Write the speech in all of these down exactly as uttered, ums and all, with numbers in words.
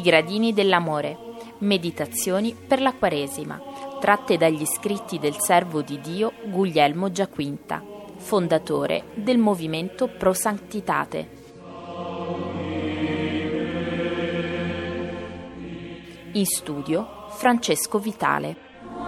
gradini dell'amore. Meditazioni per la Quaresima, tratte dagli scritti del servo di Dio Guglielmo Giaquinta, fondatore del movimento Pro Sanctitate. In studio Francesco Vitale.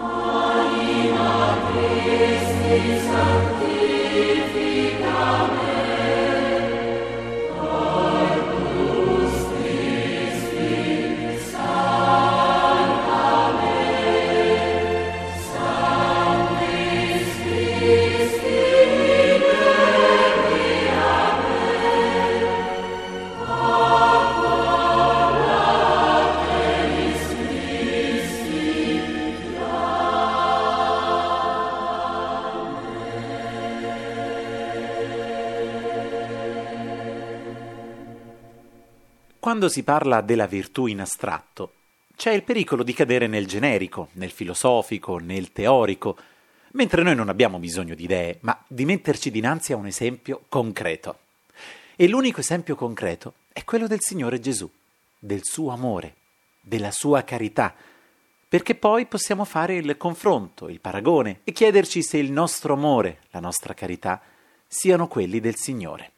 Quando si parla della virtù in astratto, c'è il pericolo di cadere nel generico, nel filosofico, nel teorico, mentre noi non abbiamo bisogno di idee, ma di metterci dinanzi a un esempio concreto. E l'unico esempio concreto è quello del Signore Gesù, del suo amore, della sua carità, perché poi possiamo fare il confronto, il paragone e chiederci se il nostro amore, la nostra carità, siano quelli del Signore.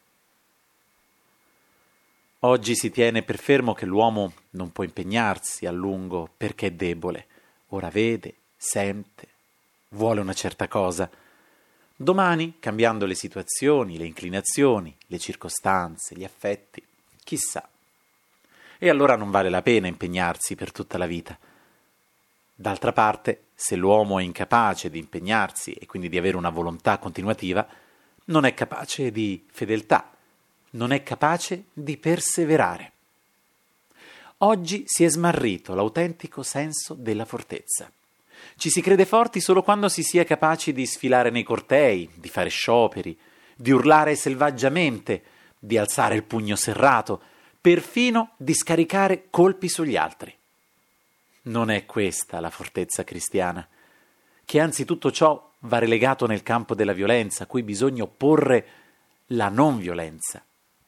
Oggi si tiene per fermo che l'uomo non può impegnarsi a lungo perché è debole. Ora vede, sente, vuole una certa cosa. Domani, cambiando le situazioni, le inclinazioni, le circostanze, gli affetti, chissà. E allora non vale la pena impegnarsi per tutta la vita. D'altra parte, se l'uomo è incapace di impegnarsi e quindi di avere una volontà continuativa, non è capace di fedeltà. Non è capace di perseverare. Oggi si è smarrito l'autentico senso della fortezza. Ci si crede forti solo quando si sia capaci di sfilare nei cortei, di fare scioperi, di urlare selvaggiamente, di alzare il pugno serrato, perfino di scaricare colpi sugli altri. Non è questa la fortezza cristiana, che anzi tutto ciò va relegato nel campo della violenza, a cui bisogna opporre la non violenza.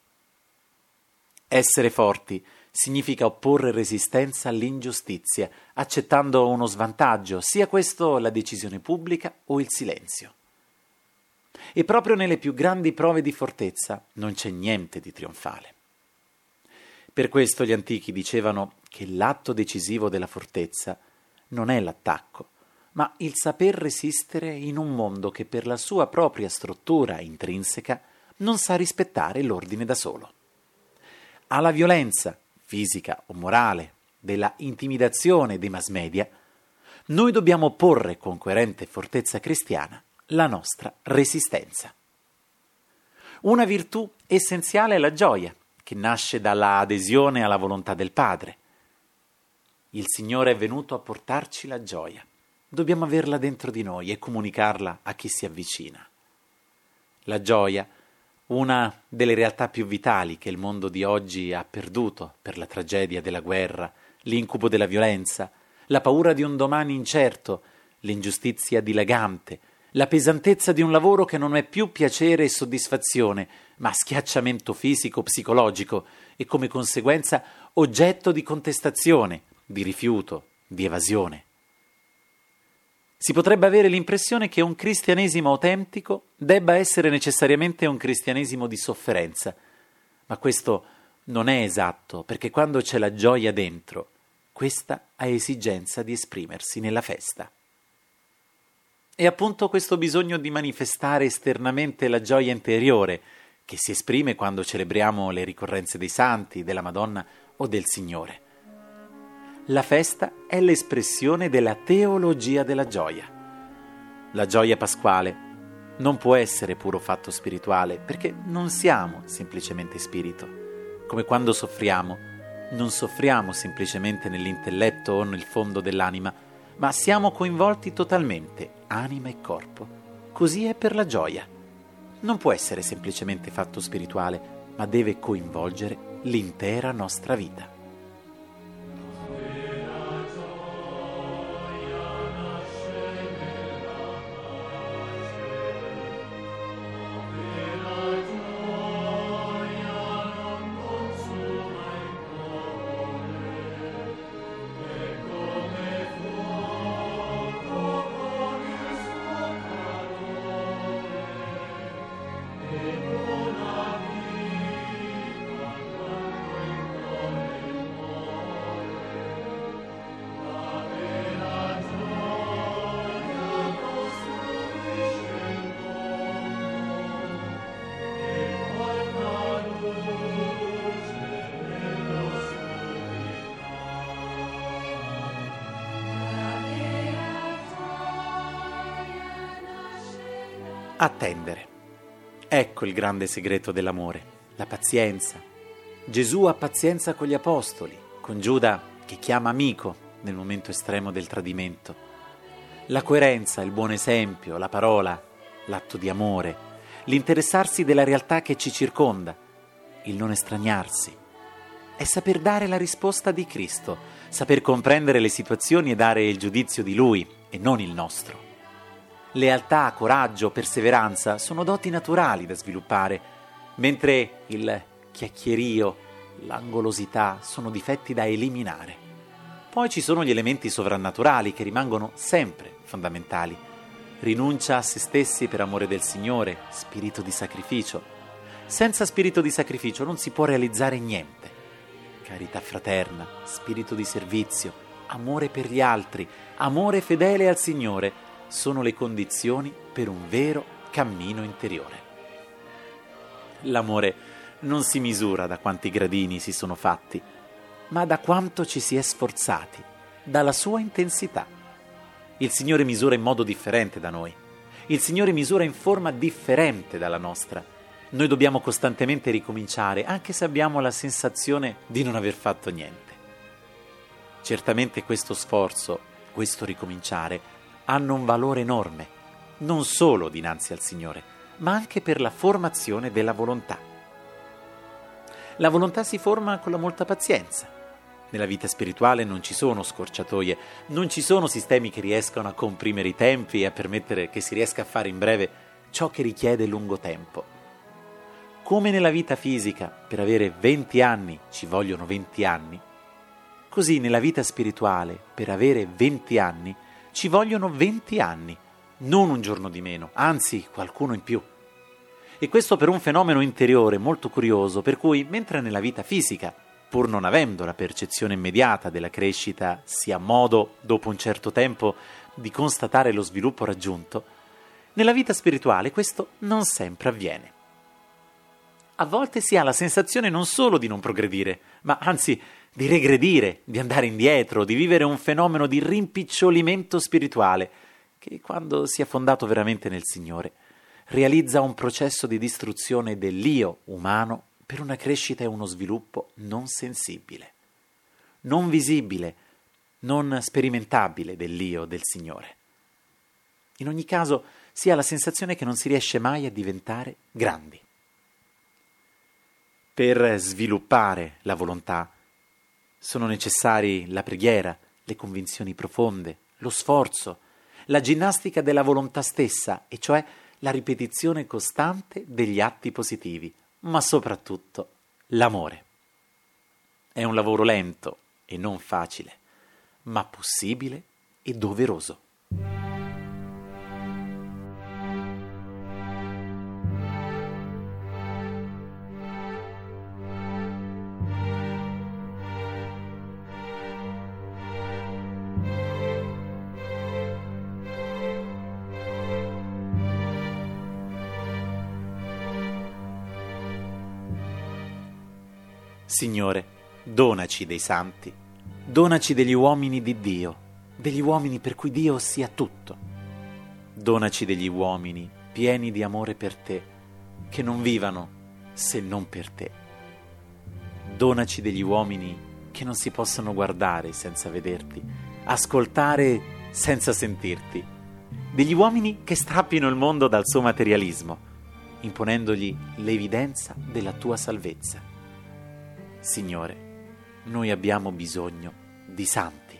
Essere forti significa opporre resistenza all'ingiustizia, accettando uno svantaggio, sia questo la decisione pubblica o il silenzio. E proprio nelle più grandi prove di fortezza non c'è niente di trionfale. Per questo gli antichi dicevano che l'atto decisivo della fortezza non è l'attacco, ma il saper resistere in un mondo che per la sua propria struttura intrinseca non sa rispettare l'ordine da solo. Alla violenza, fisica o morale, della intimidazione dei mass media, noi dobbiamo opporre con coerente fortezza cristiana la nostra resistenza. Una virtù essenziale è la gioia, che nasce dalla adesione alla volontà del Padre. Il Signore è venuto a portarci la gioia. Dobbiamo averla dentro di noi e comunicarla a chi si avvicina. La gioia, una delle realtà più vitali che il mondo di oggi ha perduto per la tragedia della guerra, l'incubo della violenza, la paura di un domani incerto, l'ingiustizia dilagante, la pesantezza di un lavoro che non è più piacere e soddisfazione, ma schiacciamento fisico-psicologico e come conseguenza oggetto di contestazione, di rifiuto, di evasione. Si potrebbe avere l'impressione che un cristianesimo autentico debba essere necessariamente un cristianesimo di sofferenza, ma questo non è esatto, perché quando c'è la gioia dentro, questa ha esigenza di esprimersi nella festa. È appunto questo bisogno di manifestare esternamente la gioia interiore che si esprime quando celebriamo le ricorrenze dei santi, della Madonna o del Signore. La festa è l'espressione della teologia della gioia. La gioia pasquale non può essere puro fatto spirituale, perché non siamo semplicemente spirito. Come quando soffriamo, non soffriamo semplicemente nell'intelletto o nel fondo dell'anima, ma siamo coinvolti totalmente, anima e corpo. Così è per la gioia. Non può essere semplicemente fatto spirituale, ma deve coinvolgere l'intera nostra vita. Attendere. Ecco il grande segreto dell'amore, la pazienza. Gesù ha pazienza con gli apostoli, con Giuda che chiama amico nel momento estremo del tradimento. La coerenza, il buon esempio, la parola, l'atto di amore, l'interessarsi della realtà che ci circonda, il non estraniarsi. È saper dare la risposta di Cristo, saper comprendere le situazioni e dare il giudizio di Lui e non il nostro. Lealtà, coraggio, perseveranza sono doti naturali da sviluppare, mentre il chiacchierio, l'angolosità sono difetti da eliminare. Poi ci sono gli elementi sovrannaturali che rimangono sempre fondamentali. Rinuncia a se stessi per amore del Signore, spirito di sacrificio. Senza spirito di sacrificio non si può realizzare niente. Carità fraterna, spirito di servizio, amore per gli altri, amore fedele al Signore sono le condizioni per un vero cammino interiore. L'amore non si misura da quanti gradini si sono fatti, ma da quanto ci si è sforzati, dalla sua intensità. Il Signore misura in modo differente da noi. Il Signore misura in forma differente dalla nostra. Noi dobbiamo costantemente ricominciare, anche se abbiamo la sensazione di non aver fatto niente. Certamente questo sforzo, questo ricominciare, hanno un valore enorme, non solo dinanzi al Signore, ma anche per la formazione della volontà. La volontà si forma con la molta pazienza. Nella vita spirituale non ci sono scorciatoie, non ci sono sistemi che riescano a comprimere i tempi e a permettere che si riesca a fare in breve ciò che richiede lungo tempo. Come nella vita fisica, per avere venti anni ci vogliono venti anni, così nella vita spirituale, per avere venti anni, ci vogliono venti anni, non un giorno di meno, anzi qualcuno in più. E questo per un fenomeno interiore molto curioso, per cui mentre nella vita fisica, pur non avendo la percezione immediata della crescita, si ha modo, dopo un certo tempo, di constatare lo sviluppo raggiunto, nella vita spirituale questo non sempre avviene. A volte si ha la sensazione non solo di non progredire, ma anzi di regredire, di andare indietro, di vivere un fenomeno di rimpicciolimento spirituale, che quando si è fondato veramente nel Signore, realizza un processo di distruzione dell'io umano per una crescita e uno sviluppo non sensibile, non visibile, non sperimentabile dell'io del Signore. In ogni caso si ha la sensazione che non si riesce mai a diventare grandi. Per sviluppare la volontà sono necessari la preghiera, le convinzioni profonde, lo sforzo, la ginnastica della volontà stessa, e cioè la ripetizione costante degli atti positivi, ma soprattutto l'amore. È un lavoro lento e non facile, ma possibile e doveroso. Signore, donaci dei santi, donaci degli uomini di Dio, degli uomini per cui Dio sia tutto. Donaci degli uomini pieni di amore per te, che non vivano se non per te. Donaci degli uomini che non si possono guardare senza vederti, ascoltare senza sentirti, degli uomini che strappino il mondo dal suo materialismo, imponendogli l'evidenza della tua salvezza. Signore, noi abbiamo bisogno di santi.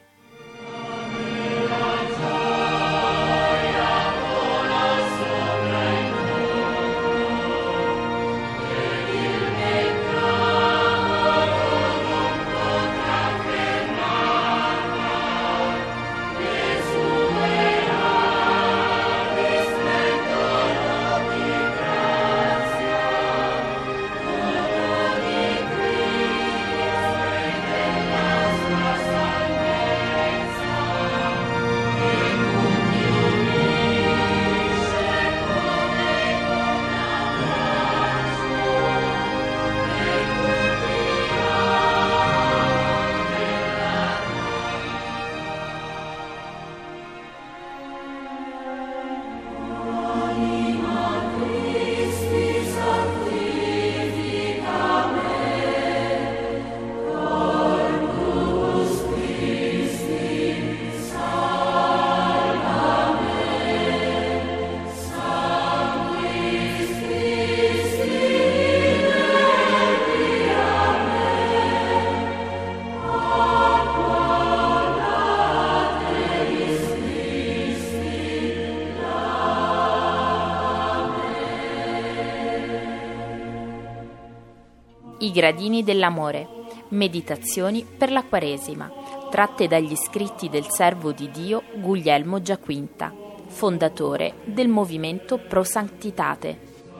I gradini dell'amore. Meditazioni per la Quaresima, tratte dagli scritti del servo di Dio Guglielmo Giaquinta, fondatore del movimento Pro Sanctitate.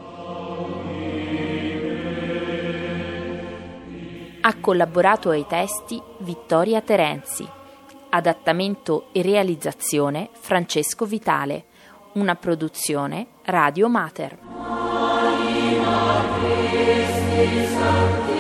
Ha collaborato ai testi Vittoria Terenzi. Adattamento e realizzazione Francesco Vitale. Una produzione Radio Mater.